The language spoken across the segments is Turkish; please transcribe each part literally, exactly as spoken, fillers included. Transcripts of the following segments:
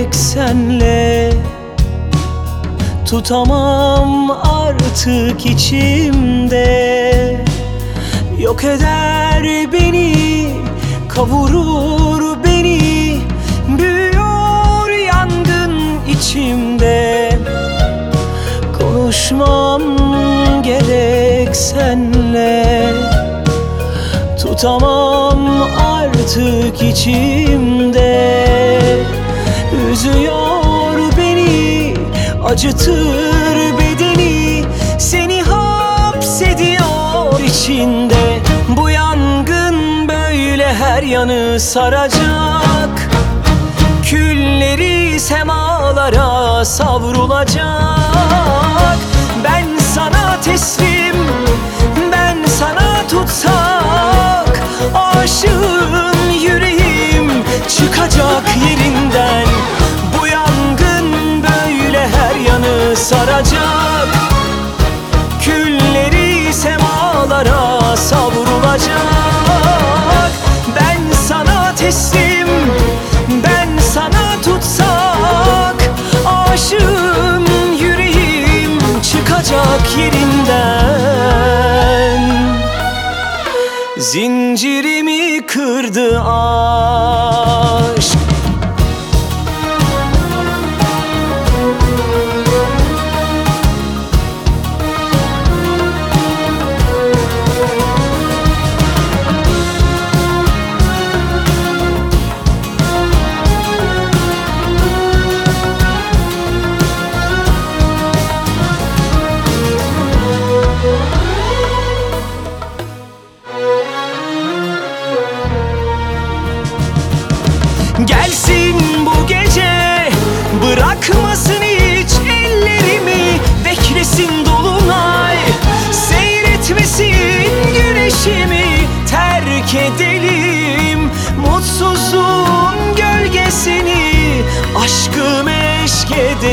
gerek senle. Tutamam artık içimde, yok eder beni, kavurur beni. Büyüyor yangın içimde, konuşmam gerek senle. Tutamam artık içimde, üzüyor beni, acıtır bedeni. Seni hapsediyor içinde. Bu yangın böyle her yanı saracak, külleri semalara savrulacak. Ben sana teslim, ben sana tutsak, aşığım yüreğim çıkacak yerinden. Bu yangın böyle her yanı saracak, külleri semalara savrulacak. Ben sana teslim, ben sana tutsak, aşığım yüreğim çıkacak yerinden. Zincirimi kırdı aşk. Gelsin bu gece, bırakmasın hiç ellerimi. Beklesin dolunay, seyretmesin güneşimi. Terk edelim mutsuzluğun gölgesini, aşkı meşk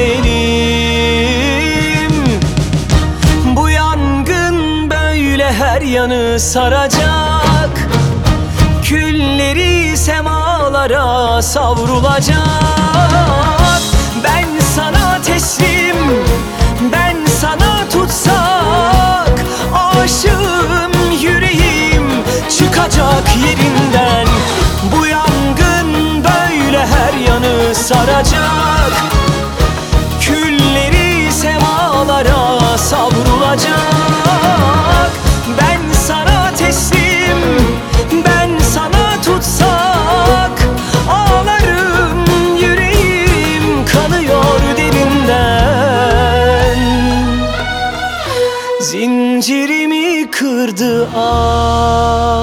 edelim. Bu yangın böyle her yanı saracak, külleri semalara savrulacak. Ben sana teslim, ben sana tutsak, aşığım yüreğim çıkacak yerinden. Bu yangın böyle her yanı saracak, külleri semalara savrulacak. Ben sana teslim, ben sana tutsak, ağlarım yüreğim kanıyor derinden. Zincirimi kırdı aşk.